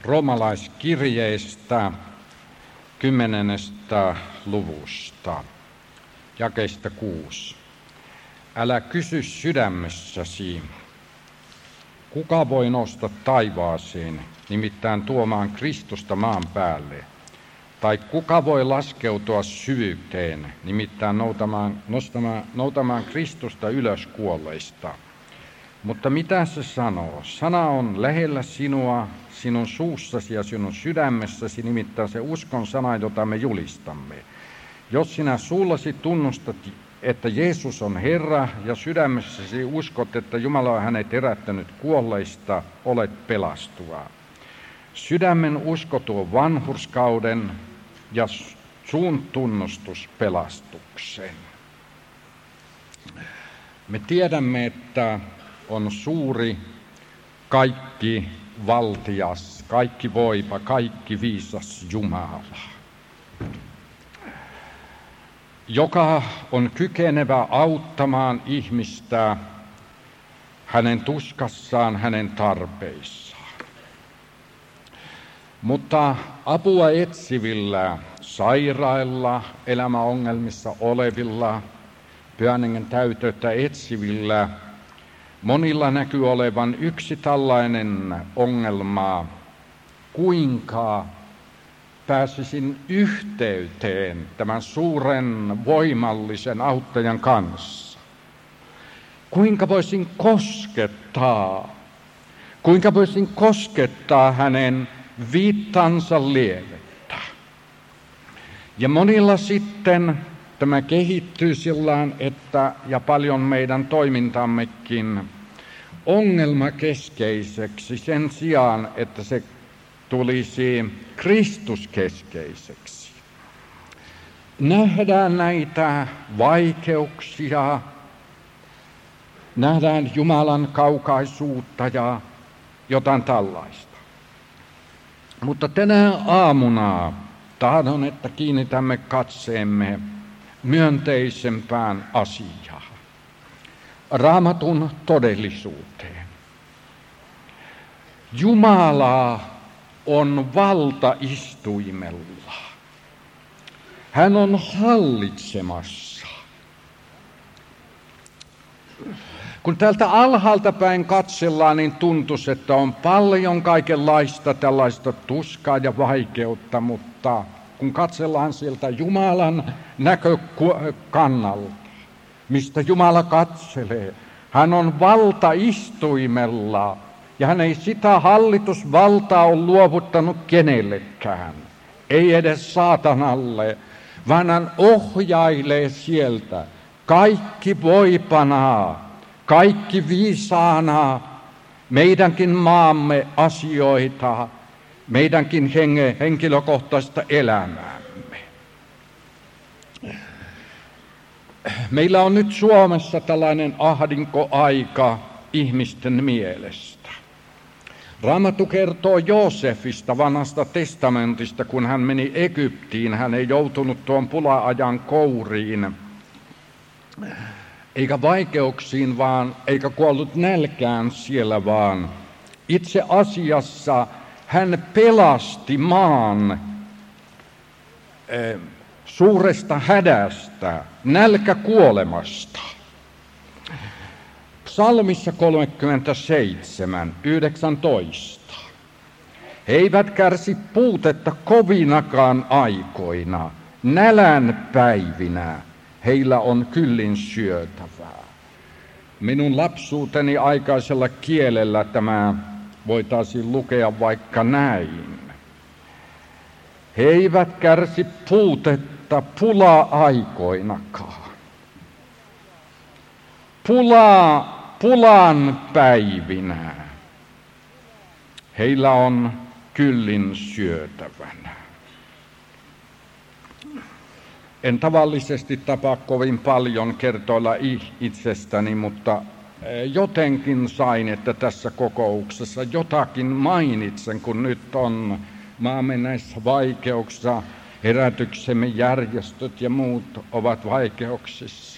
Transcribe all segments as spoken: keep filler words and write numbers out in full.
Roomalaiskirjeestä kymmenennestä luvusta, jakeista kuusi. Älä kysy sydämessäsi, kuka voi nousta taivaaseen, nimittäin tuomaan Kristusta maan päälle, tai kuka voi laskeutua syvyyteen, nimittäin noutamaan, nostamaan, noutamaan Kristusta ylös kuolleista. Mutta mitä se sanoo? Sana on lähellä sinua, sinun suussasi ja sinun sydämessäsi, nimittäin se uskon sana, jota me julistamme. Jos sinä suullasi tunnustat, että Jeesus on Herra, ja sydämessäsi uskot, että Jumala on hänet herättänyt kuolleista, olet pelastua. Sydämen usko tuo vanhurskauden ja suun tunnustus pelastuksen. Me tiedämme, että on suuri, kaikki valtias, kaikki voipa, kaikki viisas Jumala, joka on kykenevä auttamaan ihmistä hänen tuskassaan, hänen tarpeissaan. Mutta apua etsivillä, sairailla, elämäongelmissa olevilla, Pyhän Hengen täyteyttä etsivillä, monilla näkyy olevan yksi tällainen ongelma, kuinka pääsisin yhteyteen tämän suuren voimallisen auttajan kanssa. Kuinka voisin koskettaa, kuinka voisin koskettaa hänen viittansa lievettä. Ja monilla sitten tämä kehittyy sillään, että, ja paljon meidän toimintammekin, ongelmakeskeiseksi sen sijaan, että se tulisi Kristuskeskeiseksi. Nähdään näitä vaikeuksia, nähdään Jumalan kaukaisuutta ja jotain tällaista. Mutta tänä aamuna tahdon, että kiinnitämme katseemme myönteisempään asiaan, Raamatun todellisuuteen. Jumala on valtaistuimella. Hän on hallitsemassa. Kun täältä alhaalta päin katsellaan, niin tuntuisi, että on paljon kaikenlaista tällaista tuskaa ja vaikeutta, mutta kun katsellaan sieltä Jumalan näkökannalta, mistä Jumala katselee, hän on valtaistuimella ja hän ei sitä hallitusvaltaa ole luovuttanut kenellekään, ei edes saatanalle, vaan hän ohjailee sieltä kaikki voipanaa, kaikki viisaana meidänkin maamme asioita, meidänkin henge, henkilökohtaista elämäämme. Meillä on nyt Suomessa tällainen ahdinkoaika ihmisten mielestä. Raamattu kertoo Joosefista vanhasta testamentista, kun hän meni Egyptiin. Hän ei joutunut tuon pula-ajan kouriin, eikä vaikeuksiin, vaan eikä kuollut nälkään siellä, vaan itse asiassa hän pelasti maan eh, suuresta hädästä, nälkäkuolemasta. Psalmissa kolmekymmentäseitsemän, yhdeksäntoista. He eivät kärsi puutetta kovinakaan aikoina, nälän päivinä heillä on kyllin syötävää. Minun lapsuuteni aikaisella kielellä tämä voitaisiin lukea vaikka näin. He eivät kärsi puutetta pula-aikoinakaan. Pula, pulan päivinä heillä on kyllin syötävänä. En tavallisesti tapaa kovin paljon kertoilla itsestäni, mutta jotenkin sain, että tässä kokouksessa jotakin mainitsen, kun nyt on maamme näissä vaikeuksissa, herätyksemme järjestöt ja muut ovat vaikeuksissa.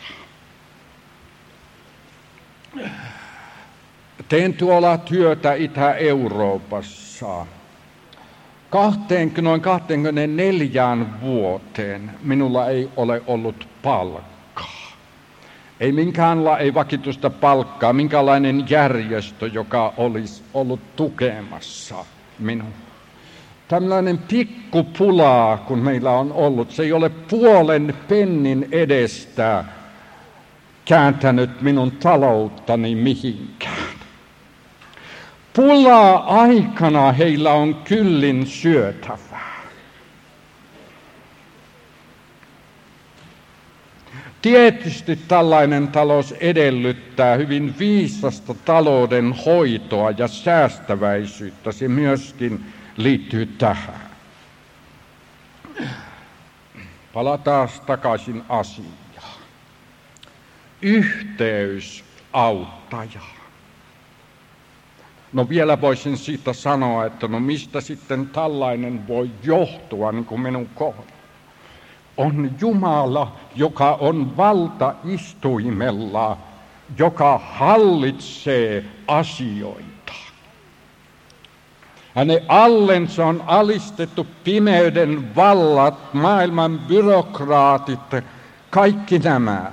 Teen tuolla työtä Itä-Euroopassa Kahteen, noin kaksikymmentäneljään vuoteen minulla ei ole ollut palkkaa. Ei minkäänlaista ei vakituista palkkaa, minkälainen järjestö, joka olisi ollut tukemassa minua. Tällainen pikkupulaa, kun meillä on ollut, se ei ole puolen pennin edestä kääntänyt minun talouttani mihinkään. Pulaa aikana heillä on kyllin syötävää. Tietysti tällainen talous edellyttää hyvin viisasta talouden hoitoa ja säästäväisyyttä. Se myöskin liittyy tähän. Palataan takaisin asiaan. Yhteys auttajaan. No vielä voisin siitä sanoa, että no mistä sitten tällainen voi johtua, niin kuin minun kohdalla. On Jumala, joka on valtaistuimella, joka hallitsee asioita. Hänen allensa on alistettu pimeyden vallat, maailman byrokraatit, kaikki nämä.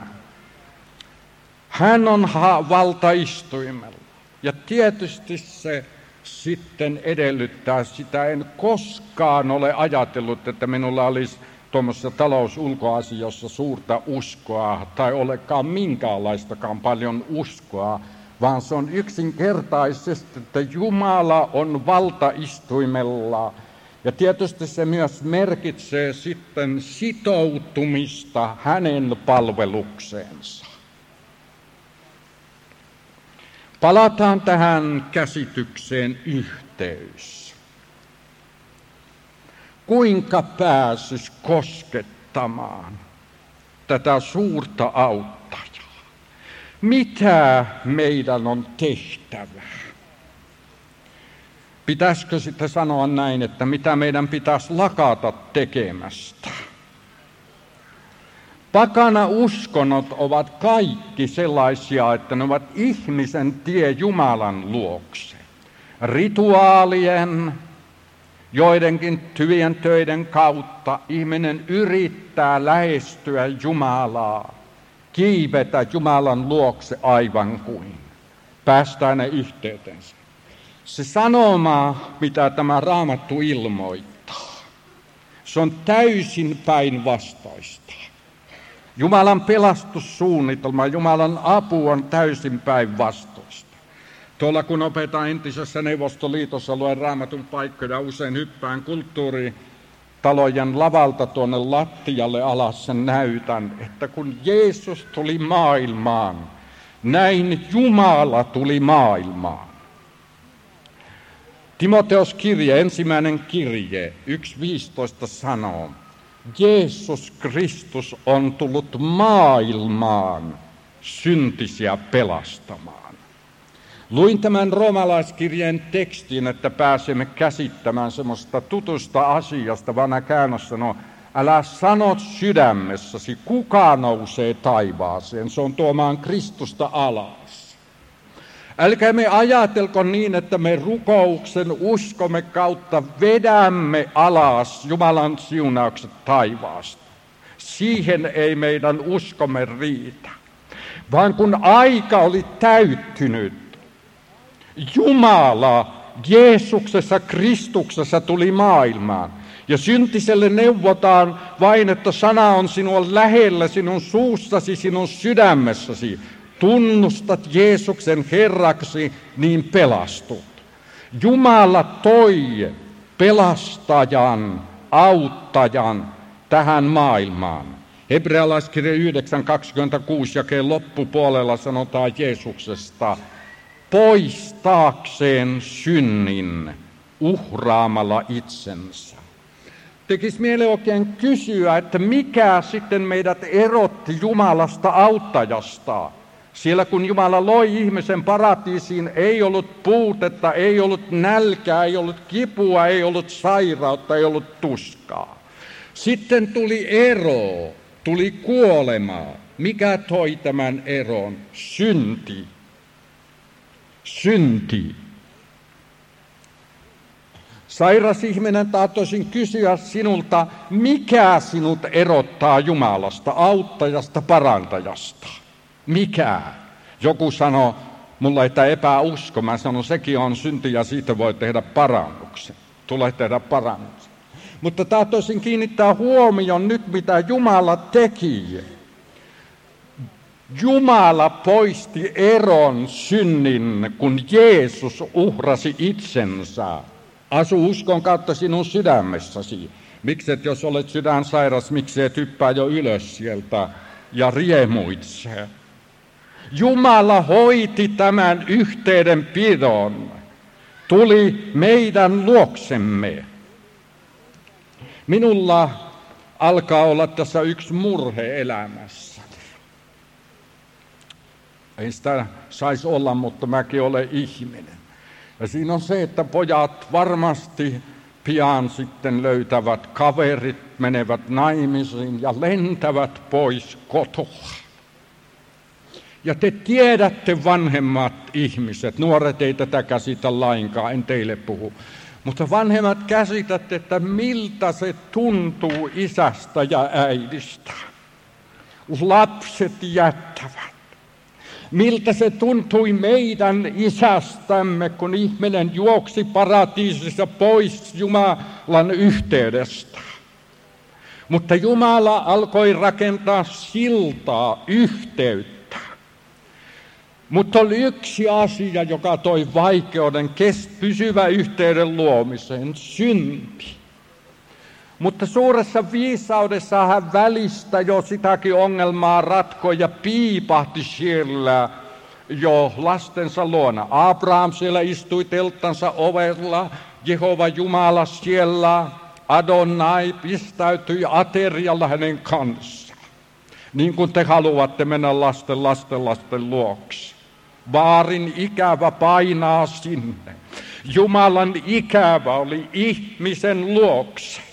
Hän on valtaistuimella. Ja tietysti se sitten edellyttää sitä. En koskaan ole ajatellut, että minulla olisi tuommoisessa talousulkoasioissa suurta uskoa tai olekaan minkäänlaistakaan paljon uskoa, vaan se on yksinkertaisesti, että Jumala on valtaistuimella. Ja tietysti se myös merkitsee sitten sitoutumista hänen palvelukseensa. Palataan tähän käsitykseen yhteys. Kuinka pääsisi koskettamaan tätä suurta auttajaa? Mitä meidän on tehtävä? Pitäisikö sitten sanoa näin, että mitä meidän pitäisi lakata tekemästä? Pakana uskonnot ovat kaikki sellaisia, että ne ovat ihmisen tie Jumalan luokse. Rituaalien, joidenkin hyvien töiden kautta ihminen yrittää lähestyä Jumalaa, kiivetä Jumalan luokse aivan kuin päästään ne yhteytensä. Se sanoma, mitä tämä Raamattu ilmoittaa, se on täysin päinvastaista. Jumalan pelastussuunnitelma, Jumalan apu on täysin päinvastoista. Tuolla kun opetan entisessä Neuvostoliitossa, luen Raamatun paikkoja, usein hyppään kulttuuritalojen lavalta tuonne lattialle alas sen näytän, että kun Jeesus tuli maailmaan, näin Jumala tuli maailmaan. Timoteos kirje, ensimmäinen kirje, yksi viisitoista sanoo, Jeesus Kristus on tullut maailmaan syntisiä pelastamaan. Luin tämän roomalaiskirjeen tekstin, että pääsemme käsittämään semmoista tutusta asiasta. Vanha käännös sanoo, älä sanot sydämessäsi, kuka nousee taivaaseen, se on tuomaan Kristusta alas. Älkää me ajatelko niin, että me rukouksen uskomme kautta vedämme alas Jumalan siunaukset taivaasta. Siihen ei meidän uskomme riitä. Vaan kun aika oli täyttynyt, Jumala Jeesuksessa Kristuksessa tuli maailmaan. Ja syntiselle neuvotaan vain, että sana on sinua lähellä, sinun suussasi, sinun sydämessäsi. Tunnustat Jeesuksen Herraksi, niin pelastut. Jumala toi pelastajan, auttajan tähän maailmaan. Hebrealaiskirja yhdeksän kaksikymmentäkuusi jakeen loppupuolella sanotaan Jeesuksesta, poistaakseen synnin uhraamalla itsensä. Tekisi mieli oikein kysyä, että mikä sitten meidät erotti Jumalasta auttajasta. Siellä kun Jumala loi ihmisen paratiisiin, ei ollut puutetta, ei ollut nälkää, ei ollut kipua, ei ollut sairautta, ei ollut tuskaa. Sitten tuli ero, tuli kuolema. Mikä toi tämän eron? Synti. Synti. Sairas ihminen tahtoisin kysyä sinulta, mikä sinut erottaa Jumalasta, auttajasta, parantajasta? Mikä? Joku sanoo mulle, että epäusko. Mä sanon, sekin on synti ja siitä voi tehdä parannuksen. Tulee tehdä parannuksen. Mutta tahtoisin kiinnittää huomioon nyt, mitä Jumala teki. Jumala poisti eron synnin, kun Jeesus uhrasi itsensä. Asu uskon kautta sinun sydämessäsi. Mikset, jos olet sydänsairas, miksi et hyppää jo ylös sieltä ja riemuitse? Jumala hoiti tämän yhteydenpidon. Tuli meidän luoksemme. Minulla alkaa olla tässä yksi murhe elämässä. Ei sitä saisi olla, mutta mäkin olen ihminen. Ja siinä on se, että pojat varmasti pian sitten löytävät kaverit, menevät naimisiin ja lentävät pois kotoa. Ja te tiedätte, vanhemmat ihmiset, nuoret ei tätä käsitä lainkaan, en teille puhu. Mutta vanhemmat käsitätte, että miltä se tuntuu isästä ja äidistä. Lapset jättävät. Miltä se tuntui meidän isästämme, kun ihminen juoksi paratiisissa pois Jumalan yhteydestä. Mutta Jumala alkoi rakentaa siltaa, yhteyttä. Mutta oli yksi asia, joka toi vaikeuden pysyvä yhteyden luomiseen, synti. Mutta suuressa viisaudessa hän välistä jo sitäkin ongelmaa ratkoi ja piipahti siellä jo lastensa luona. Abraham siellä istui telttansa ovella, Jehova Jumala siellä, Adonai pistäytyi aterialla hänen kanssaan. Niin kuin te haluatte mennä lasten lasten lasten luokse. Vaarin ikävä painaa sinne. Jumalan ikävä oli ihmisen luokse.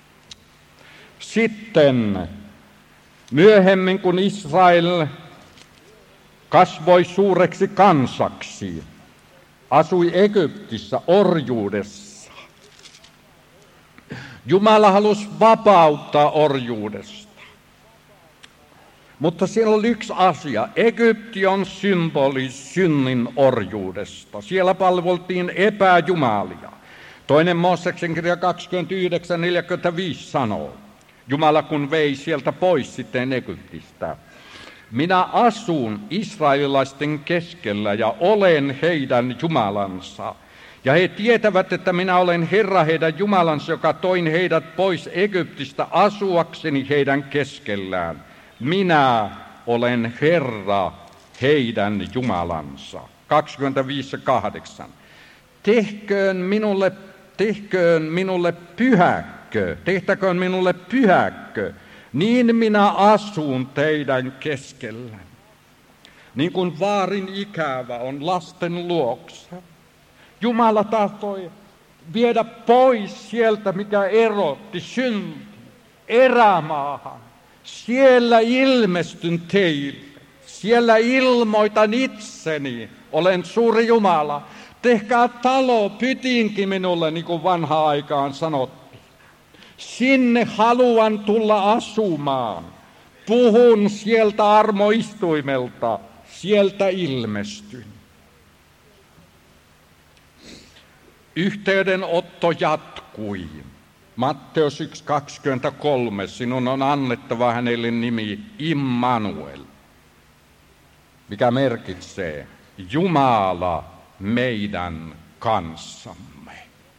Sitten myöhemmin, kun Israel kasvoi suureksi kansaksi, asui Egyptissä orjuudessa. Jumala halusi vapauttaa orjuudesta. Mutta siellä oli yksi asia. Egypti on symboli synnin orjuudesta. Siellä palveltiin epäjumalia. Toinen Mooseksen kirja kaksikymmentäyhdeksän neljäkymmentäviisi sanoo. Jumala kun vei sieltä pois sitten Egyptistä. Minä asun israelilaisten keskellä ja olen heidän Jumalansa. Ja he tietävät, että minä olen Herra heidän Jumalansa, joka toin heidät pois Egyptistä asuakseni heidän keskellään. Minä olen Herra heidän Jumalansa. kaksikymmentäviisi kahdeksan. Tehköön minulle, tehköön minulle pyhäkkö, tehtäköön minulle pyhäkkö, niin minä asun teidän keskellä. Niin kuin vaarin ikävä on lasten luokse. Jumala tahtoi viedä pois sieltä, mikä erotti synti, erämaahan. Siellä ilmestyn teille, siellä ilmoitan itseni, olen suuri Jumala. Tehkää talo pytinki minulle, niin kuin vanhaan aikaan sanottiin. Sinne haluan tulla asumaan. Puhun sieltä armoistuimelta, sieltä ilmestyn. Yhteydenotto jatkui. Matteus yksi kaksikymmentäkolme, sinun on annettava hänelle nimi Immanuel, mikä merkitsee Jumala meidän kanssamme.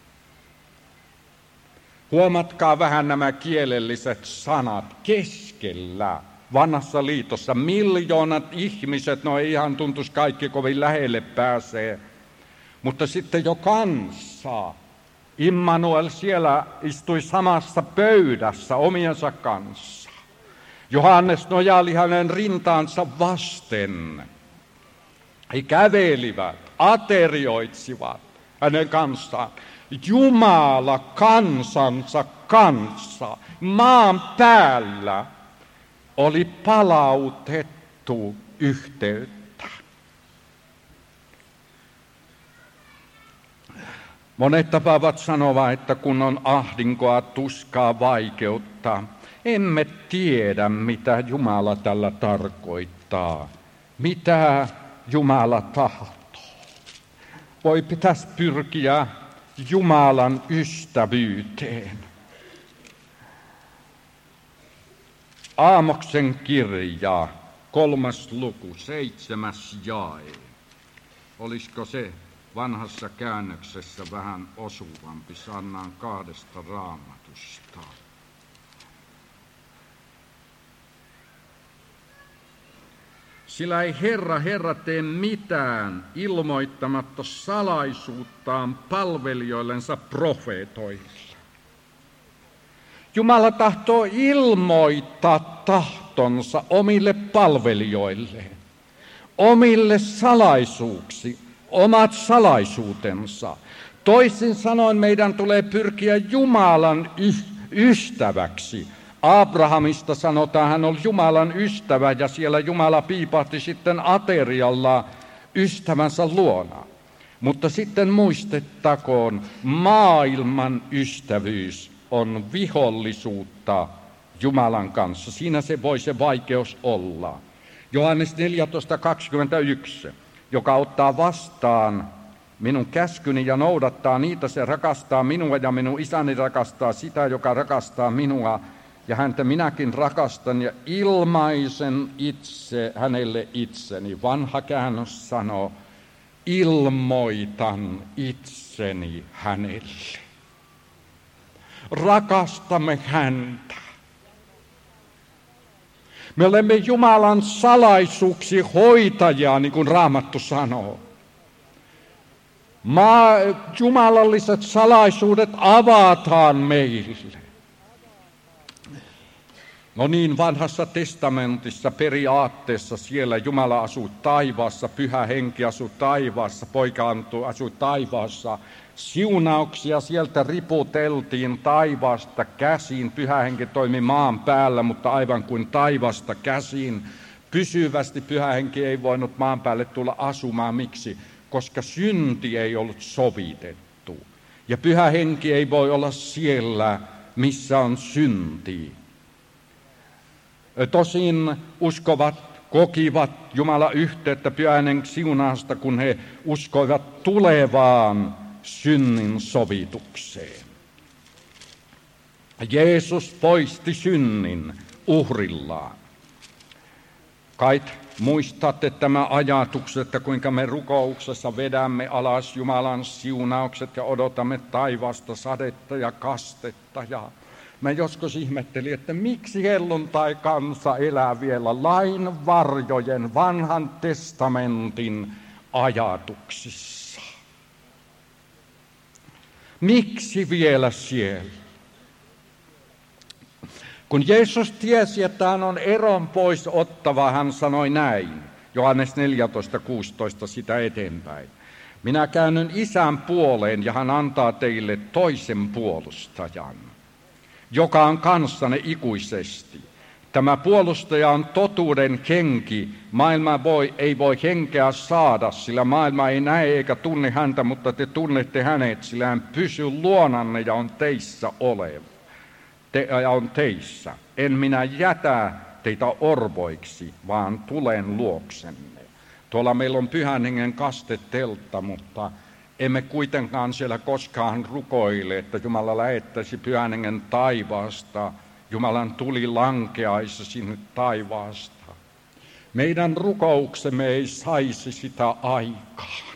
Huomatkaa vähän nämä kielelliset sanat keskellä. Vanhassa liitossa miljoonat ihmiset, no ei ihan tuntuisi kaikki kovin lähelle pääsee, mutta sitten jo kanssa. Immanuel siellä istui samassa pöydässä omiensa kanssa. Johannes nojaili hänen rintaansa vasten. He kävelivät, aterioitsivat hänen kanssaan. Jumala kansansa kanssa maan päällä oli palautettu yhteyttä. Monet tapaavat sanoa, että kun on ahdinkoa, tuskaa, vaikeutta, emme tiedä, mitä Jumala tällä tarkoittaa, mitä Jumala tahtoo. Voi pitäisi pyrkiä Jumalan ystävyyteen. Aamoksen kirja, kolmas luku, seitsemäs jae. Olisiko se vanhassa käännöksessä vähän osuvampi? Sannaan kahdesta Raamatusta. Sillä ei Herra, Herra tee mitään ilmoittamatta salaisuuttaan palvelijoillensa profeetoille. Jumala tahtoo ilmoittaa tahtonsa omille palvelijoilleen, omille salaisuuksi, omat salaisuutensa. Toisin sanoen meidän tulee pyrkiä Jumalan y- ystäväksi. Abrahamista sanotaan, hän oli Jumalan ystävä ja siellä Jumala piipahti sitten aterialla ystävänsä luona. Mutta sitten muistettakoon, maailman ystävyys on vihollisuutta Jumalan kanssa. Siinä se voi se vaikeus olla. Johannes neljätoista kaksikymmentäyksi, joka ottaa vastaan minun käskyni ja noudattaa niitä, se rakastaa minua ja minun isäni rakastaa sitä, joka rakastaa minua. Ja häntä minäkin rakastan ja ilmaisen itse hänelle itseni. Vanha käännös sanoo, ilmoitan itseni hänelle. Rakastamme häntä. Me olemme Jumalan salaisuuksi hoitajia, niin kuin Raamattu sanoo. Maa, jumalalliset salaisuudet avataan meille. No niin, vanhassa testamentissa periaatteessa siellä Jumala asui taivaassa, Pyhä Henki asui taivaassa, Poika asui taivaassa. Siunauksia sieltä riputeltiin taivaasta käsiin. Pyhä Henki toimi maan päällä, mutta aivan kuin taivasta käsiin. Pysyvästi Pyhä Henki ei voinut maan päälle tulla asumaan. Miksi? Koska synti ei ollut sovitettu. Ja Pyhä Henki ei voi olla siellä, missä on synti. Tosin uskovat kokivat Jumalan yhteyttä Pyhän siunausta, kun he uskoivat tulevaan synnin sovitukseen. Jeesus poisti synnin uhrillaan. Kait muistatte tämä ajatukset, että kuinka me rukouksessa vedämme alas Jumalan siunaukset ja odotamme taivaasta sadetta ja kastetta. Ja mä joskus ihmettelin, että miksi helluntai-kansa elää vielä lain varjojen, vanhan testamentin ajatuksissa. Miksi vielä siellä? Kun Jeesus tiesi, että hän on eron pois ottava, hän sanoi näin. Johannes neljätoista kuusitoista sitä eteenpäin. Minä käännyn Isän puoleen ja hän antaa teille toisen puolustajan, joka on kanssanne ikuisesti. Tämä puolustaja on totuuden henki. Maailma voi, ei voi henkeä saada, sillä maailma ei näe eikä tunne häntä, mutta te tunnette hänet, sillä hän pysyy luonanne ja on teissä oleva. Te, ja on teissä. En minä jätä teitä orvoiksi, vaan tulen luoksenne. Tuolla meillä on Pyhän Hengen kasteteltta, mutta emme kuitenkaan siellä koskaan rukoile, että Jumala lähettäisi Pyhän Hengen taivaasta. Jumalan tuli lankeaisi sinne taivaasta. Meidän rukouksemme ei saisi sitä aikaan.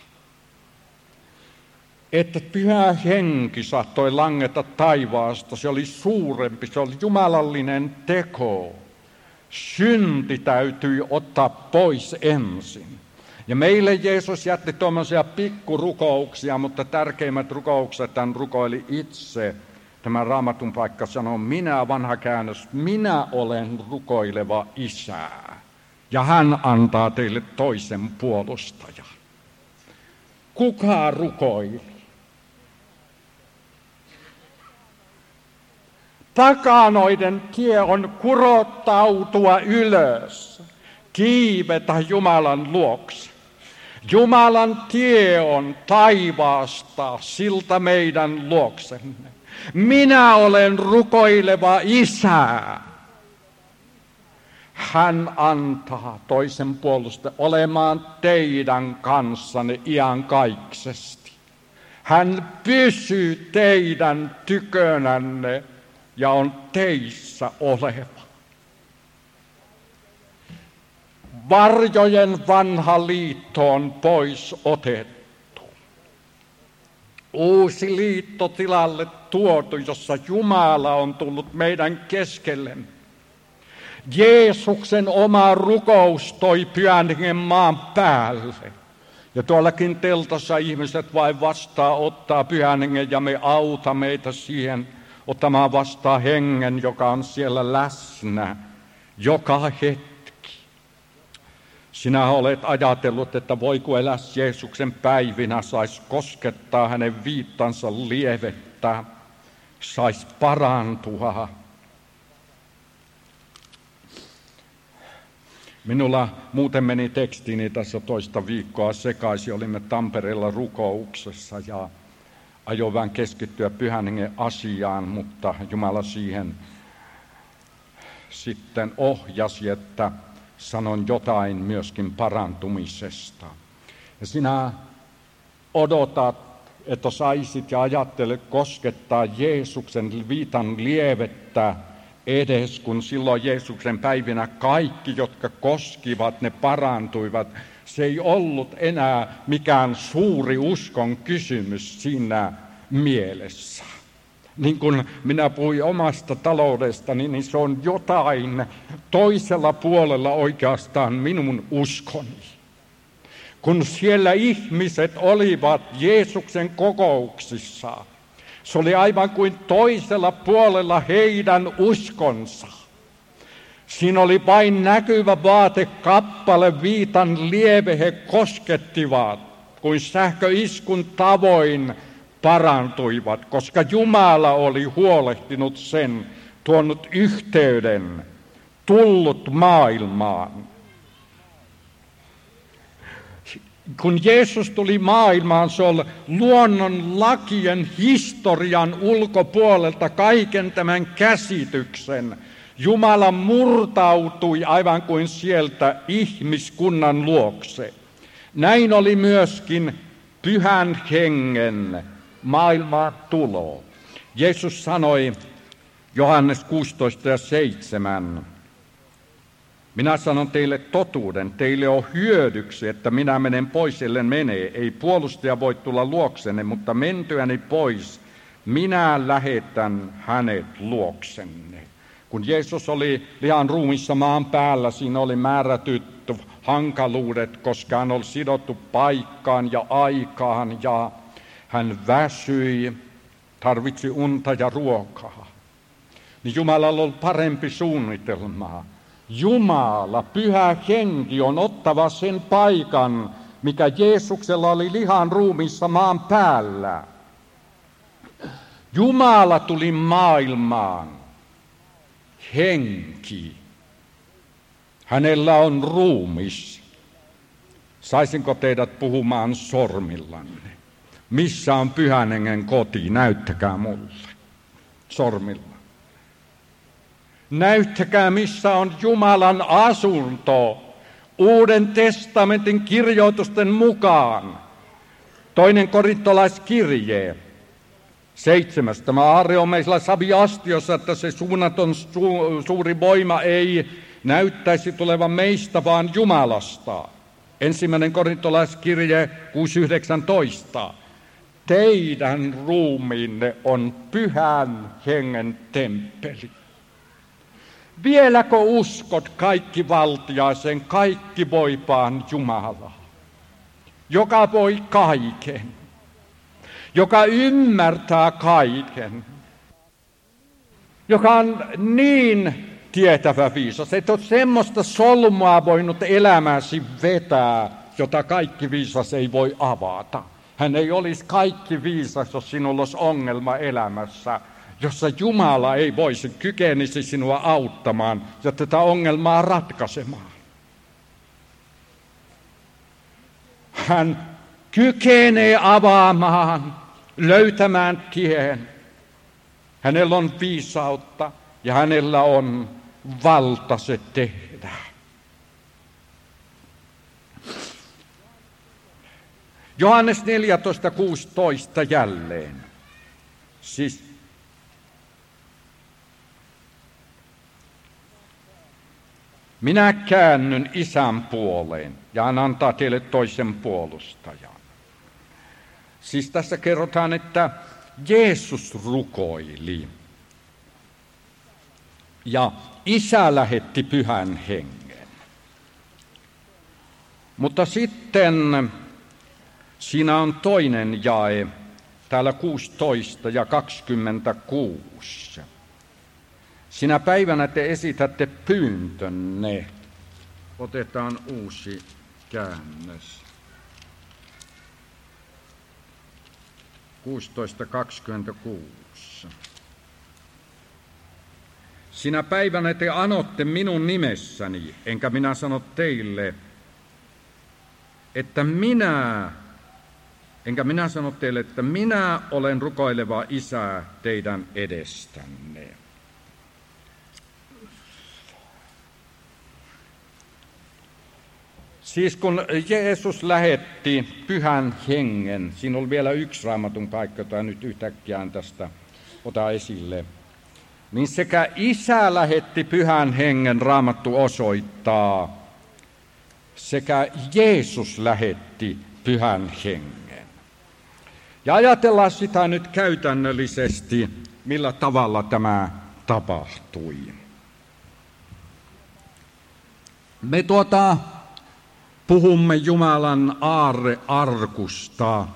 Että Pyhä Henki saattoi langeta taivaasta, se oli suurempi, se oli jumalallinen teko. Synti täytyi ottaa pois ensin. Ja meille Jeesus jätti tuommoisia pikkurukouksia, mutta tärkeimmät rukoukset hän rukoili itse. Tämä Raamatun paikka sanoo, minä, vanha käännös, minä olen rukoileva Isä. Ja hän antaa teille toisen puolustajan. Kuka rukoili? Pakanoiden tie on kurottautua ylös, kiivetä Jumalan luokse. Jumalan tie on taivaasta silta meidän luoksemme. Minä olen rukoileva Isä. Hän antaa toisen puolusta olemaan teidän kanssanne iankaikkisesti. Hän pysyy teidän tykönänne ja on teissä oleva. Varjojen vanha liitto on pois otettu. Uusi liitto tilalle tuotu, jossa Jumala on tullut meidän keskellemme. Jeesuksen oma rukous toi Pyhän Hengen maan päälle. Ja tuollakin teltassa ihmiset vain vastaa ottaa Pyhän Hengen ja me auta meitä siihen ottamaan vastaan Hengen, joka on siellä läsnä joka hetki. Sinä olet ajatellut, että voiko elää Jeesuksen päivinä, saisi koskettaa hänen viittansa lievettää, saisi parantua. Minulla muuten meni tekstini tässä toista viikkoa sekaisin. Olimme Tampereella rukouksessa ja ajoin vähän keskittyä Pyhän Hengen asiaan, mutta Jumala siihen sitten ohjasi, että sanon jotain myöskin parantumisesta. Ja sinä odotat, että saisit ja ajattelet koskettaa Jeesuksen viitan lievettä edes, kun silloin Jeesuksen päivinä kaikki, jotka koskivat, ne parantuivat. Se ei ollut enää mikään suuri uskon kysymys siinä mielessä. Niin kuin minä puhuin omasta taloudestani, niin se on jotain toisella puolella oikeastaan minun uskoni. Kun siellä ihmiset olivat Jeesuksen kokouksissa, se oli aivan kuin toisella puolella heidän uskonsa. Siinä oli vain näkyvä vaatekappale, viitan lieve, he koskettivat, kuin sähköiskun tavoin parantuivat, koska Jumala oli huolehtinut sen, tuonut yhteyden, tullut maailmaan. Kun Jeesus tuli maailmaan, se oli luonnon lakien historian ulkopuolelta kaiken tämän käsityksen. Jumala murtautui aivan kuin sieltä ihmiskunnan luokse. Näin oli myöskin Pyhän Hengen maailmaan tulo. Jeesus sanoi Johannes kuusitoista ja seitsemän. Minä sanon teille totuuden, teille on hyödyksi, että minä menen pois, ellen menee. Ei puolustaja voi tulla luoksenne, mutta mentyäni pois, minä lähetän hänet luoksenne. Kun Jeesus oli lihan ruumissa maan päällä, siinä oli määrätyt hankaluudet, koska hän oli sidottu paikkaan ja aikaan ja hän väsyi, tarvitsi unta ja ruokaa. Niin Jumalalla oli parempi suunnitelma. Jumala, Pyhä Henki on ottava sen paikan, mikä Jeesuksella oli lihan ruumissa maan päällä. Jumala tuli maailmaan. Henki. Hänellä on ruumis. Saisinko teidät puhumaan sormillanne? Missä on Pyhän Hengen koti? Näyttäkää mulle. Sormilla. Näyttäkää, missä on Jumalan asunto. Uuden testamentin kirjoitusten mukaan. Toinen korintolaiskirje. Seitsemäs. Tämä aarre on meillä saviastiossa, että se suunnaton su- suuri voima ei näyttäisi tulevan meistä, vaan Jumalasta. Ensimmäinen korintolaiskirje kuusi yhdeksäntoista. Teidän ruumiinne on Pyhän Hengen temppeli. Vieläkö uskot kaikki valtiaisen, kaikki voipaan Jumalaa, joka voi kaiken, joka ymmärtää kaiken, joka on niin tietävä viisas, että on semmoista solmua voinut elämäsi vetää, jota kaikki viisas ei voi avata. Hän ei olisi kaikki viisas, jos sinulla olisi ongelma elämässä, jossa Jumala ei voisi kykenisi sinua auttamaan ja tätä ongelmaa ratkaisemaan. hän kykenee avaamaan, löytämään tien. Hänellä on viisautta ja hänellä on valta se tehdä. Johannes neljätoista kuusitoista jälleen. Siis minä käännyn Isän puoleen ja hän antaa teille toisen puolustajan. Siis tässä kerrotaan, että Jeesus rukoili ja Isä lähetti Pyhän Hengen. Mutta sitten siinä on toinen jae, täällä kuusitoista ja kaksikymmentäkuusi. Sinä päivänä te esitätte pyyntönne. Otetaan uusi käännös. kuusitoista kaksikymmentäkuusi. Sinä päivänä te anotte minun nimessäni, enkä minä sano teille, että minä, enkä minä sano teille, että minä olen rukoileva Isä teidän edestänne. Siis kun Jeesus lähetti Pyhän Hengen, siinä oli vielä yksi Raamatun paikka, jota nyt yhtäkkiä tästä ota esille, niin sekä Isä lähetti Pyhän Hengen, Raamattu osoittaa, sekä Jeesus lähetti Pyhän Hengen. Ja ajatellaan sitä nyt käytännöllisesti, millä tavalla tämä tapahtui. Me tuota... Puhumme Jumalan aarrearkusta,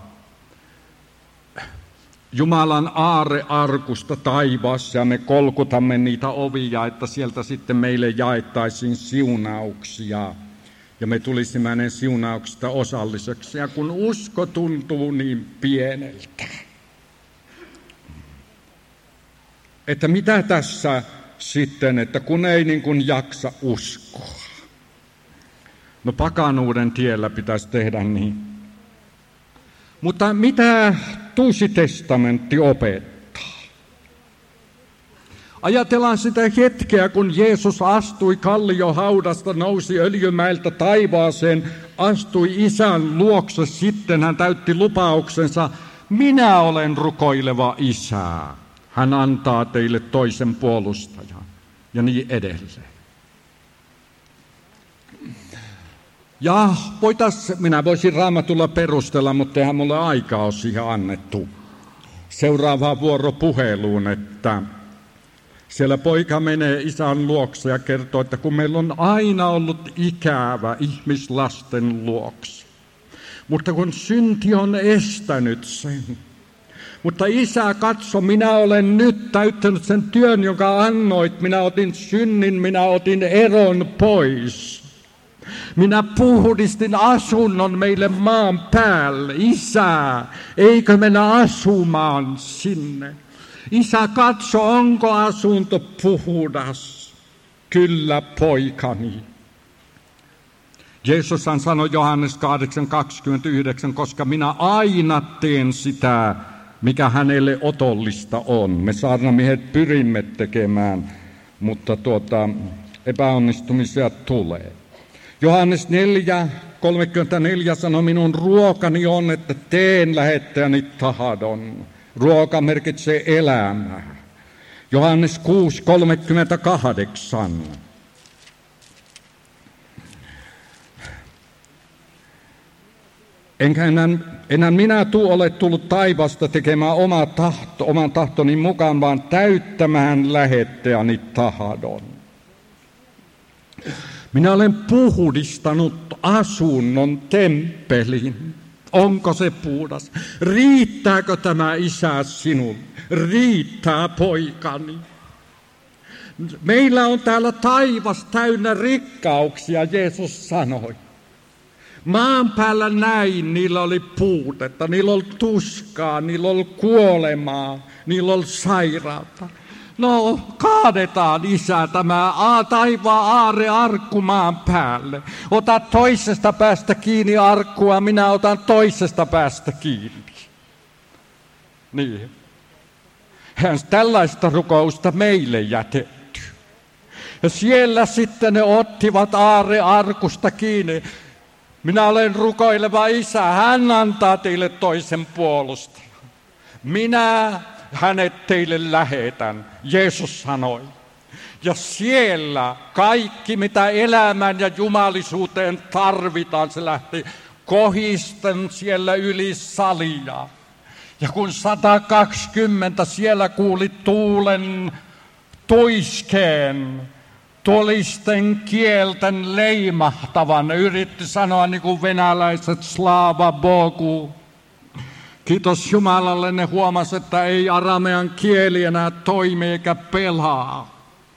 Jumalan aarrearkusta taivaassa ja me kolkutamme niitä ovia, että sieltä sitten meille jaettaisiin siunauksia ja me tulisimme hänen siunauksista osalliseksi. Ja kun usko tuntuu niin pieneltä, että mitä tässä sitten, että kun ei niin kuin jaksa uskoa. No pakanuuden tiellä pitäisi tehdä niin. Mutta mitä Uusi testamentti opettaa? Ajatellaan sitä hetkeä, kun Jeesus astui kalliohaudasta, nousi Öljymäeltä taivaaseen, astui Isän luokse, sitten hän täytti lupauksensa, minä olen rukoileva Isä. Hän antaa teille toisen puolustajan ja niin edelleen. Ja voitais, minä voisin Raamatulla perustella, mutta eihän mulle aikaa ole siihen annettu seuraavaan vuoropuheluun, että siellä poika menee isän luokse ja kertoo, että kun meillä on aina ollut ikävä ihmislasten luokse, mutta kun synti on estänyt sen, mutta Isä, katso, minä olen nyt täyttänyt sen työn, jonka annoit, minä otin synnin, minä otin eron pois. Minä puhdistin asunnon meille maan päälle. Isä, eikö mennä asumaan sinne? Isä, katso, onko asunto puhdas? Kyllä, poikani. Jeesus sanoi Johannes kahdeksan kaksikymmentäyhdeksän, koska minä aina teen sitä, mikä hänelle otollista on. Me saarnamiehet pyrimme tekemään, mutta tuota, epäonnistumisia tulee. Johannes neljä kolmekymmentäneljä sanoi, minun ruokani on, että teen lähettäjäni tahdon. Ruoka merkitsee elämää. Johannes kuusi kolmekymmentäkahdeksan. Enkä enää, enää minä tuu ole tullut taivasta tekemään oma tahto, oman tahtoni mukaan, vaan täyttämään lähettäjäni tahdon. Minä olen puhdistanut asunnon, temppelin. Onko se puhdas? Riittääkö tämä, Isä, sinun? Riittää, poikani. Meillä on täällä taivas täynnä rikkauksia, Jeesus sanoi. Maan päällä näin, niillä oli puutetta, niillä oli tuskaa, niillä oli kuolemaa, niillä oli sairautta. No, kaadetaan, Isä, tämä taivaan aarre arkku maan päälle. Ota toisesta päästä kiinni arkkua, minä otan toisesta päästä kiinni. Niin. Hän tällaista rukousta meille jätetty. Ja siellä sitten ne ottivat aarre arkusta kiinni. Minä olen rukoileva Isä, hän antaa teille toisen puolustajan. Minä hänet teille lähetän, Jeesus sanoi. Ja siellä kaikki, mitä elämään ja jumalisuuteen tarvitaan, se lähti kohisten siellä yli salia. Ja kun sata kaksikymmentä siellä kuuli tuulen tuiskeen, tulisten kielten leimahtavan, ne yritti sanoa niin kuin venäläiset slava bogu. Kiitos Jumalalle, ne huomasi, että ei aramean kieli enää toimi eikä pelaa.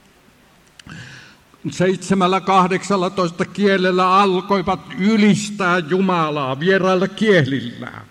Seitsemällä kahdeksallatoista kielellä alkoivat ylistää Jumalaa vierailla kielillään.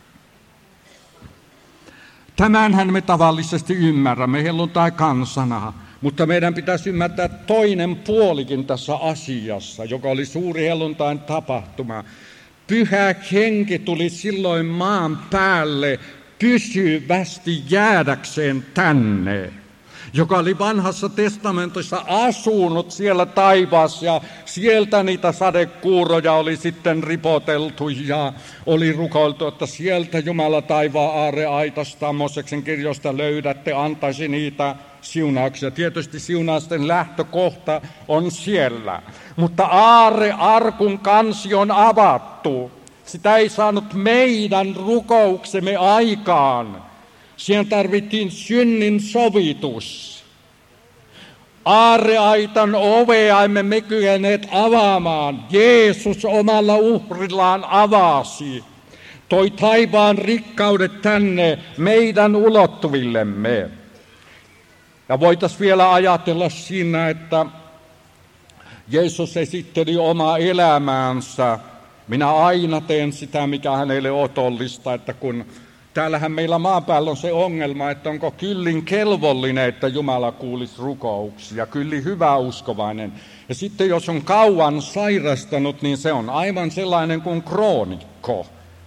Tämänhän me tavallisesti ymmärrämme helluntai-kansana, mutta meidän pitäisi ymmärtää toinen puolikin tässä asiassa, joka oli suuri helluntain tapahtuma. Pyhä henki tuli silloin maan päälle pysyvästi jäädäkseen tänne, joka oli vanhassa testamentissa asunut siellä taivaassa ja sieltä niitä sadekuuroja oli sitten ripoteltu ja oli rukoiltu, että sieltä Jumala taivaan aarreaitasta Mooseksen kirjoista löydätte, antaisi niitä siunauksia. Tietysti siunausten lähtökohta on siellä, mutta aarrearkun kansi on avattu. Sitä ei saanut meidän rukouksemme aikaan. Siihen tarvittiin synnin sovitus. Aarreaitan ovea emme me kyenneet avaamaan. Jeesus omalla uhrillaan avasi. Toi taivaan rikkaudet tänne meidän ulottuvillemme. Ja voitaisiin vielä ajatella siinä, että Jeesus esitteli omaa elämäänsä. Minä aina teen sitä, mikä hänelle otollista, että kun täällähän meillä maan päällä on se ongelma, että onko kyllin kelvollinen, että Jumala kuulisi rukouksia, kyllin hyväuskovainen. Ja sitten jos on kauan sairastanut, niin se on aivan sellainen kuin kroonikko.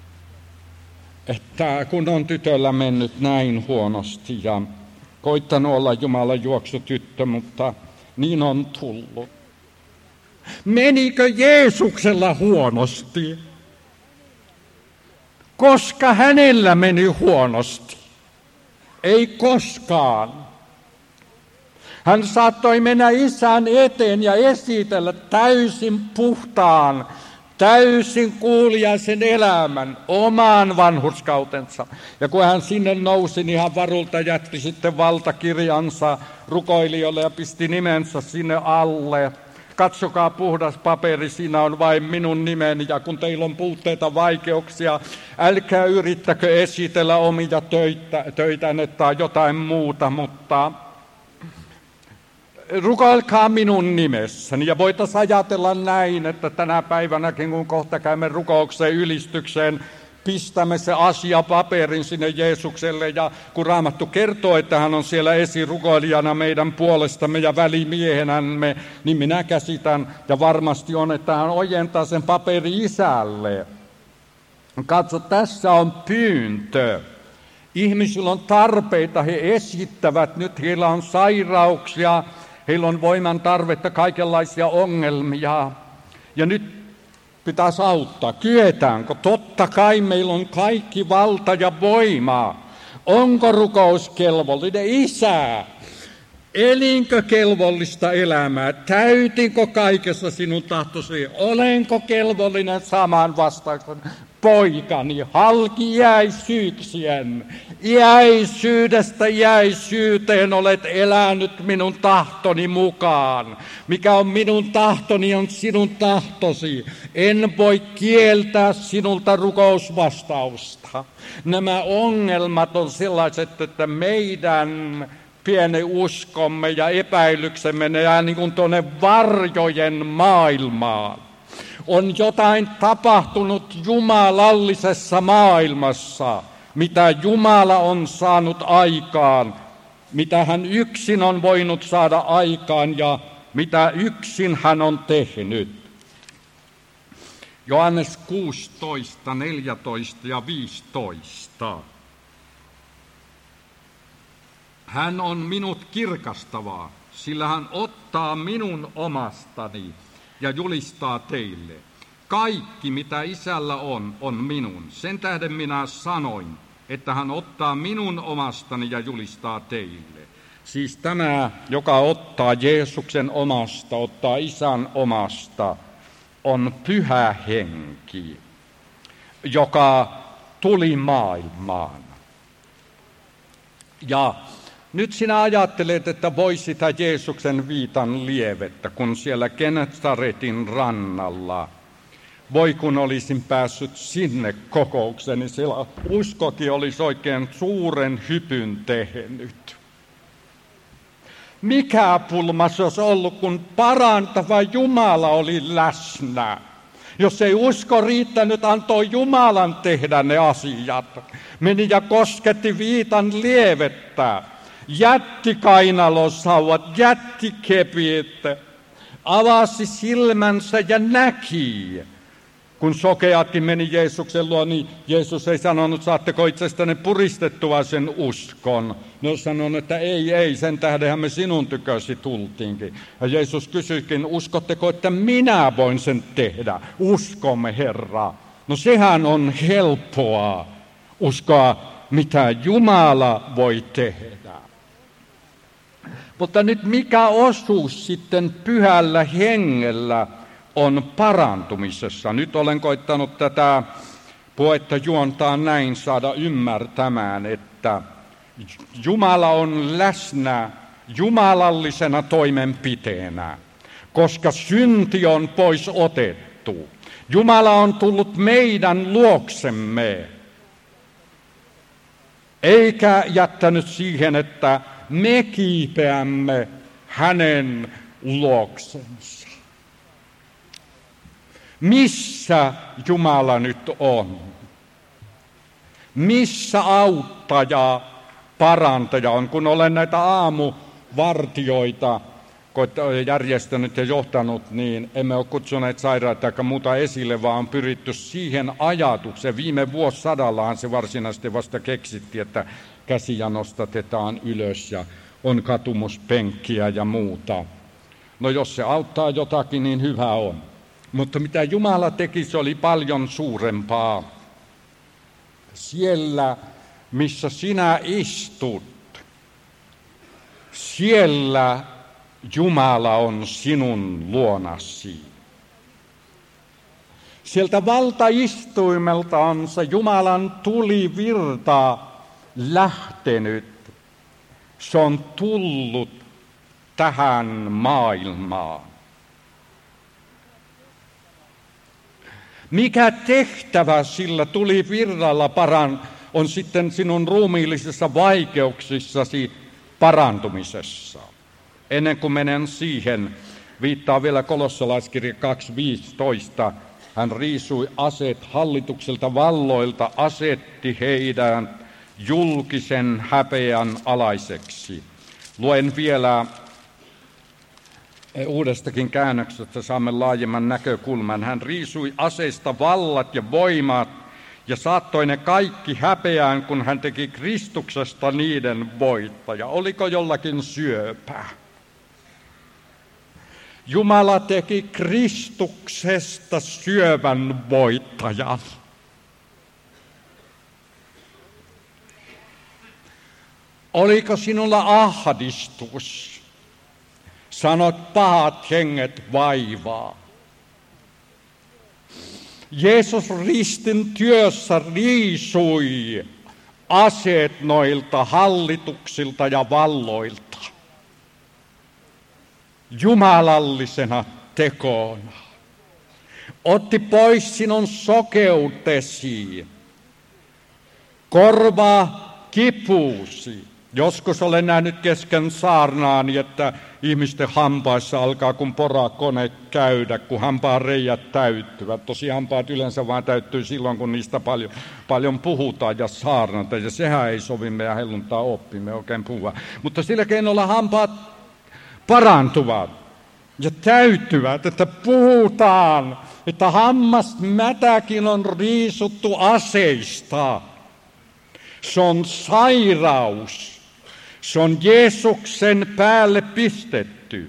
Että kun on tytöllä mennyt näin huonosti ja koittanut olla Jumalan juoksutyttö, mutta niin on tullut. Menikö Jeesuksella huonosti? Koska hänellä meni huonosti. Ei koskaan. Hän saattoi mennä Isän eteen ja esitellä täysin puhtaan, täysin kuuliaisen elämän, omaan vanhurskautensa. Ja kun hän sinne nousi, niin hän varulta jätti sitten valtakirjansa rukoilijoille ja pisti nimensä sinne alle. Katsokaa puhdas paperi, siinä on vain minun nimeni, ja kun teillä on puutteita, vaikeuksia, älkää yrittäkö esitellä omia töitä, töitänne tai jotain muuta, mutta rukoilkaa minun nimessäni. Ja voitaisiin ajatella näin, että tänä päivänäkin, kun kohta käymme rukoukseen, ylistykseen, pistämme se asiapaperin sinne Jeesukselle, ja kun Raamattu kertoo, että hän on siellä esirukoilijana meidän puolestamme ja välimiehenämme, niin minä käsitän, ja varmasti on, että hän ojentaa sen paperi Isälle. Katso, tässä on pyyntö. Ihmisillä on tarpeita, he esittävät nyt, heillä on sairauksia, heillä on voiman tarvetta, kaikenlaisia ongelmia, ja nyt pitäisi auttaa. Kyetäänkö? Totta kai meillä on kaikki valta ja voima. Onko rukous kelvollinen? Isä, elinkö kelvollista elämää? Täytinkö kaikessa sinun tahtosi? Olenko kelvollinen saamaan vastauksen? Poikani, halki iäisyyksien. Iäisyydestä iäisyyteen olet elänyt minun tahtoni mukaan. Mikä on minun tahtoni, on sinun tahtosi. En voi kieltää sinulta rukousvastausta. Nämä ongelmat on sellaiset, että meidän pieni uskomme ja epäilyksemme ne jää niin kuin tuonne varjojen maailmaan. On jotain tapahtunut jumalallisessa maailmassa, mitä Jumala on saanut aikaan. mitä hän yksin on voinut saada aikaan ja mitä yksin hän on tehnyt. Johannes kuusitoista, neljätoista ja viisitoista. Hän on minut kirkastava, sillä hän ottaa minun omastani ja julistaa teille. Kaikki, mitä isällä on, on minun. Sen tähden minä sanoin, että hän ottaa minun omastani ja julistaa teille. Siis tämä, joka ottaa Jeesuksen omasta, ottaa isän omasta, on Pyhä Henki, joka tuli maailmaan. Ja nyt sinä ajattelet, että voi sitä Jeesuksen viitan lievettä, kun siellä Genesaretin rannalla, voi kun olisin päässyt sinne kokoukseen, niin siellä uskokin olisi oikein suuren hypyn tehnyt. Mikä pulma se olisi ollut, kun parantava Jumala oli läsnä? Jos ei usko riittänyt, antoi Jumalan tehdä ne asiat. Meni ja kosketti viitan lievettä. Jätti kainalosauvat, jätti kepit, avasi silmänsä ja näki. Kun sokeatkin meni Jeesuksen luo, niin Jeesus ei sanonut, saatteko itsestänne puristettua sen uskon. Ne on sanonut, että ei, ei, sen tähdenhän me sinun tykösi tultiinkin. Ja Jeesus kysyikin, uskotteko, että minä voin sen tehdä? Uskomme, Herra. No sehän on helppoa uskoa, mitä Jumala voi tehdä. Mutta nyt mikä osuus sitten Pyhällä Hengellä on parantumisessa? Nyt olen koittanut tätä puhetta juontaa näin, saada ymmärtämään, että Jumala on läsnä jumalallisena toimenpiteenä, koska synti on pois otettu. Jumala on tullut meidän luoksemme, eikä jättänyt siihen, että me kiipeämme hänen luoksensa. Missä Jumala nyt on? Missä auttaja, parantaja on? Kun olen näitä aamuvartioita järjestänyt ja johtanut, niin emme ole kutsuneet sairaita tai muuta esille, vaan on pyritty siihen ajatukseen. Viime vuosisadallahan se varsinaisesti vasta keksittiin, että käsiä nostatetaan ylös ja on katumuspenkkiä ja muuta. No jos se auttaa jotakin, niin hyvä on. Mutta mitä Jumala teki, se oli paljon suurempaa. Siellä, missä sinä istut, siellä Jumala on sinun luonasi. Sieltä valtaistuimelta on se Jumalan tulivirta lähtenyt. Se on tullut tähän maailmaan. Mikä tehtävä sillä tulivirralla paran on sitten sinun ruumiillisissa vaikeuksissasi parantumisessa? Ennen kuin menen siihen, viittaa vielä Kolossalaiskirja kaksi viisitoista. Hän riisui aseet hallitukselta valloilta, asetti heidän julkisen häpeän alaiseksi. Luen vielä uudestakin käännöksestä, saamme laajemman näkökulman. Hän riisui aseista vallat ja voimat ja saattoi ne kaikki häpeään, kun hän teki Kristuksesta niiden voittaja. Oliko jollakin syöpä? Jumala teki Kristuksesta syövän voittajan. Oliko sinulla ahdistus? Sanot, pahat henget vaivaa. Jeesus ristin työssä riisui aseet noilta hallituksilta ja valloilta. Jumalallisena tekoona. Otti pois sinun sokeutesi, korva kipuusi Joskus olen nähnyt kesken saarnaani, että ihmisten hampaissa alkaa kun porakone käydä, kun hampaan reijät täyttyvät. Tosi hampaat yleensä vaan täyttyy silloin, kun niistä paljon, paljon puhutaan ja saarnataan. Ja sehän ei sovi meidän helluntaa oppimme oikein puhua. Mutta sillä keinolla hampaat parantuvat ja täyttyvät, että puhutaan, että hammasmätäkin on riisuttu aseista. Se on sairaus. Se on Jeesuksen päälle pistetty.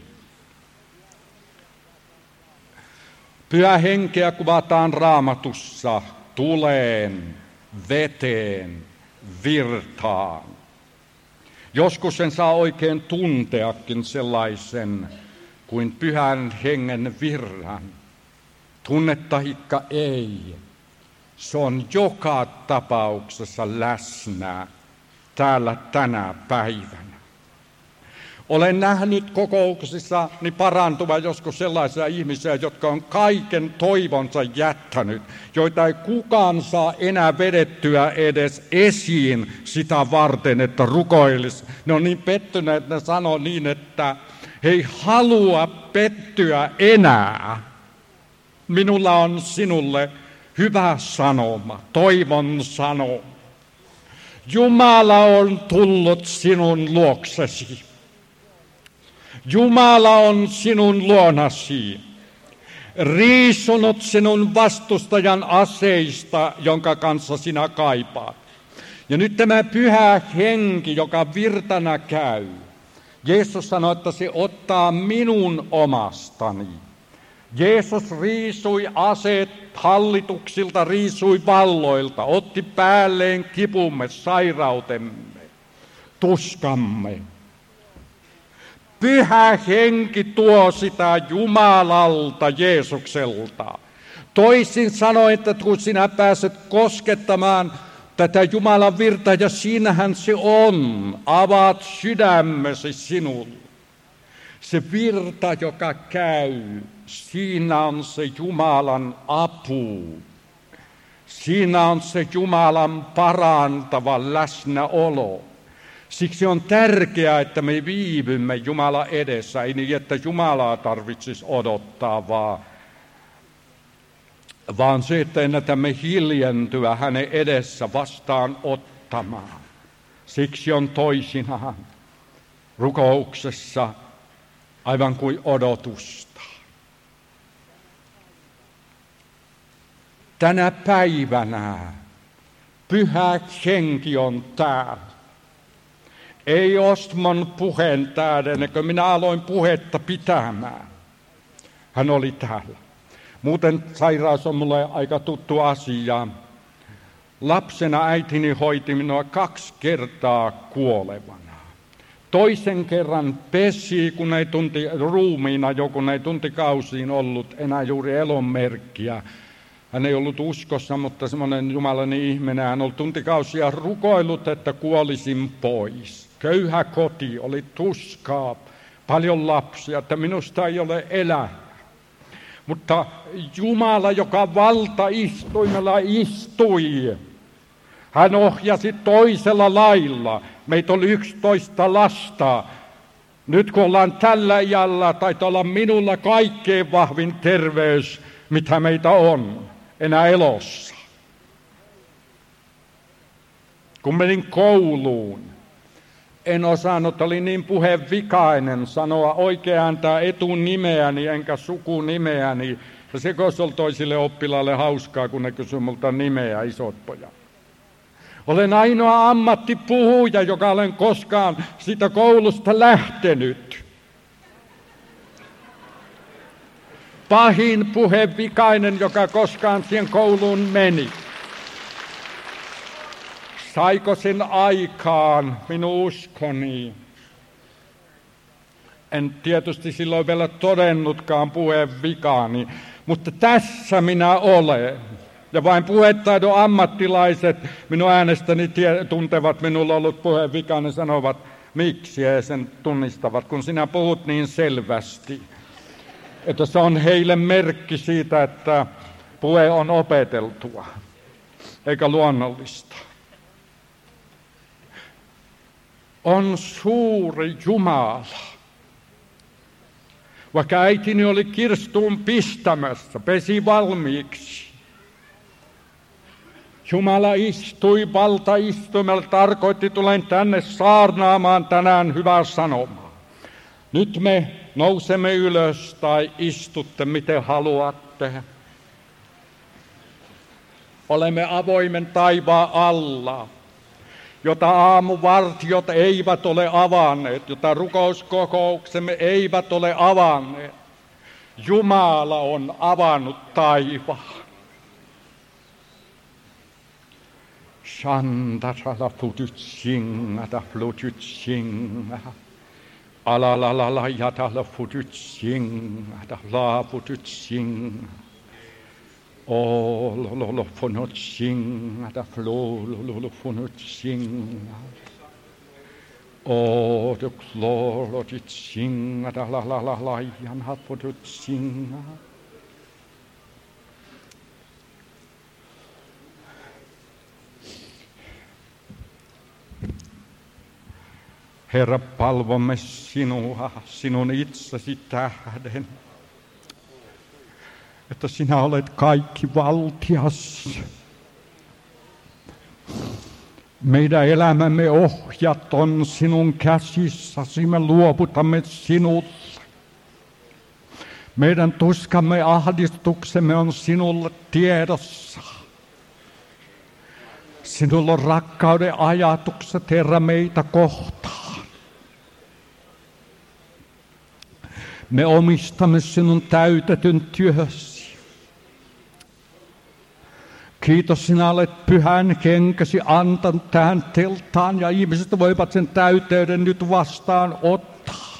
Pyhä henkeä kuvataan Raamatussa tuleen, veteen, virtaan. Joskus sen saa oikein tunteakin sellaisen kuin pyhän hengen virran. Tunnetahikka ei. Se on joka tapauksessa läsnä täällä tänä päivänä. Olen nähnyt kokouksissani parantuva joskus sellaisia ihmisiä, jotka on kaiken toivonsa jättänyt, joita ei kukaan saa enää vedettyä edes esiin sitä varten, että rukoilisi. Ne on niin pettyneet, että ne sanoo niin, että he ei halua pettyä enää. Minulla on sinulle hyvä sanoma, toivon sanoma. Jumala on tullut sinun luoksesi. Jumala on sinun luonasi, riisunut sinun vastustajan aseista, jonka kanssa sinä kaipaat. Ja nyt tämä pyhä henki, joka virtana käy, Jeesus sanoi, että se ottaa minun omastani. Jeesus riisui aseet hallituksilta, riisui valloilta, otti päälleen kipumme, sairautemme, tuskamme. Pyhä henki tuo sitä Jumalalta, Jeesukselta. Toisin sanoen, että kun sinä pääset koskettamaan tätä Jumalan virtaa, ja siinähän se on, avaat sydämesi sinulle. Se virta, joka käy, siinä on se Jumalan apu. Siinä on se Jumalan parantava läsnäolo. Siksi on tärkeää, että me viivymme Jumalan edessä, ei niin, että Jumalaa tarvitsisi odottaa, vaan, vaan se, että ennätämme hiljentyä hänen edessä vastaan ottamaan. Siksi on toisinaan rukouksessa aivan kuin odotusta. Tänä päivänä pyhä henki on täällä. Ei Ostman puheen tähden, kun minä aloin puhetta pitämään. Hän oli täällä. Muuten sairaus on mulle aika tuttu asia. Lapsena äitini hoiti minua kaksi kertaa kuolevana. Toisen kerran pesi, kun ei tunti ruumiina jo, kun ei tuntikausiin ollut enää juuri elonmerkkiä. Hän ei ollut uskossa, mutta semmoinen jumalainen ihminen. Hän oli tuntikausia rukoillut, että kuolisin pois. Köyhä koti, oli tuskaa, paljon lapsia, että minusta ei ole elää. Mutta Jumala, joka valtaistuimella istui, hän ohjasi toisella lailla. Meitä oli yksitoista lasta. Nyt kun ollaan tällä iällä, taitaa olla minulla kaikkein vahvin terveys, mitä meitä on enää elossa. Kun menin kouluun, en osannut, olin niin puhevikainen sanoa oikeaan tämä etunimeäni enkä sukunimeäni. Ja se oli toisille oppilaille hauskaa, kun ne kysyi multa nimeä, isot pojat. Olen ainoa ammattipuhuja, joka olen koskaan siitä koulusta lähtenyt. Pahin puhevikainen, joka koskaan siihen kouluun meni. Saiko sen aikaan minun uskoni? En tietysti silloin vielä todennutkaan puhevikaani, mutta tässä minä olen. Ja vain puhetaidon ammattilaiset minun äänestäni tie, tuntevat minulla ollut puhevikaani, sanovat, miksi he sen tunnistavat, kun sinä puhut niin selvästi. Että se on heille merkki siitä, että puhe on opeteltua, eikä luonnollista. on suuri Jumala. Vaikka äitini oli kirstuun pistämässä, pesi valmiiksi. Jumala istui valtaistuimella, tarkoitti, tulen tänne saarnaamaan tänään hyvää sanomaa. Nyt me nousemme ylös tai istutte, miten haluatte. Olemme avoimen taivaan alla, jota aamuvartiot eivät ole avanneet, jota rukouskokouksemme eivät ole avanneet. Jumala on avannut taivaan. Shantarala fututsinga, flututsinga, alalalala jatala fututsinga, la fututsinga. Oh, lo lo lo fonotsinga, da flo lo lo lo fonotsinga. Oh, the chlorotsinga, da la la la la yan ha fonotsinga. Herra, palvomme sinua, sinun itsesi tähden, että sinä olet kaikki valtias. Meidän elämämme ohjat on sinun käsissäsi, me luovutamme sinulle. Meidän tuskamme ahdistuksemme on sinulle tiedossa. Sinulla on rakkauden ajatukset, Herra, meitä kohtaan. Me omistamme sinun täytetyn työsi. Kiitos, sinä olet pyhän kenkäsi antanut tähän teltaan ja ihmiset voivat sen täyteyden nyt vastaan ottaa.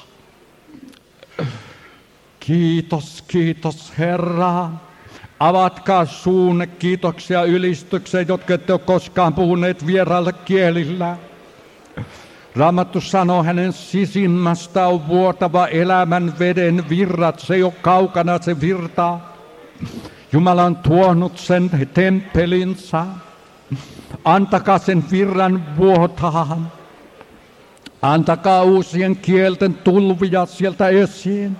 Kiitos, kiitos Herra. Avatkaa suunne kiitoksia ylistyksiä, jotka ette ole koskaan puhuneet vierailla kielillä. Raamattu sanoo, hänen sisimmästä on vuotava elämän veden virrat. Se ei ole kaukana se virta. Jumala on tuonut sen temppelinsä. Antakaa sen virran vuotaa. Antakaa uusien kielten tulvia sieltä esiin.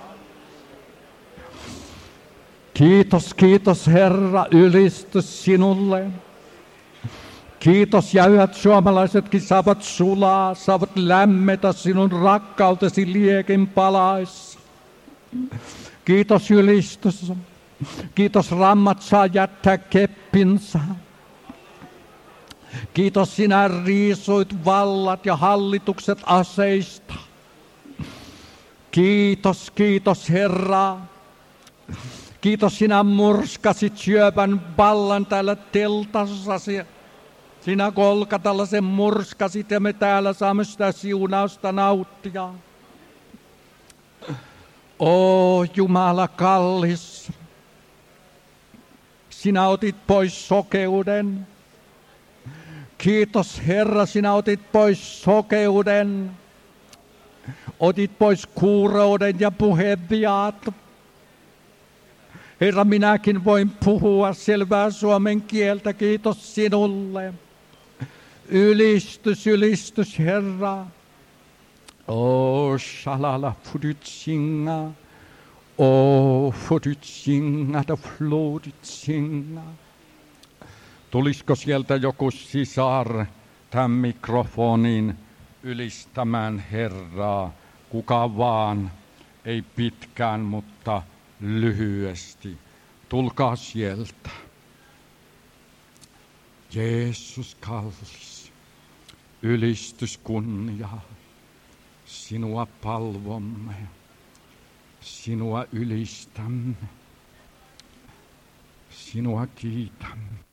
Kiitos, kiitos Herra, ylistys sinulle. Kiitos, ja yhät suomalaisetkin saavat sulaa, saavat lämmetä sinun rakkautesi liekin palaissa. Kiitos, ylistys. Kiitos, rammat saa jättää keppinsä. Kiitos, sinä riisuit vallat ja hallitukset aseista. Kiitos, kiitos Herra. Kiitos, sinä murskasit syövän vallan täällä teltassasi. Sinä Golgatalla sen murskasit ja me täällä saamme sitä siunausta nauttia. O Jumala kallis, sinä otit pois sokeuden. Kiitos Herra, sinä otit pois sokeuden. Otit pois kuurouden ja puheviat. Herra, minäkin voin puhua selvää suomen kieltä, kiitos sinulle. Ylistys, ylistys, Herra. O shalala fudutsinga, o fudutsinga da floditsinga. Tulisiko sieltä joku sisar tämän mikrofonin ylistämään Herraa? Kuka vaan, ei pitkään, mutta lyhyesti. Tulkaa sieltä. Jeesus kallis, ylistys kunnia, sinua palvomme, sinua ylistämme, sinua kiitämme.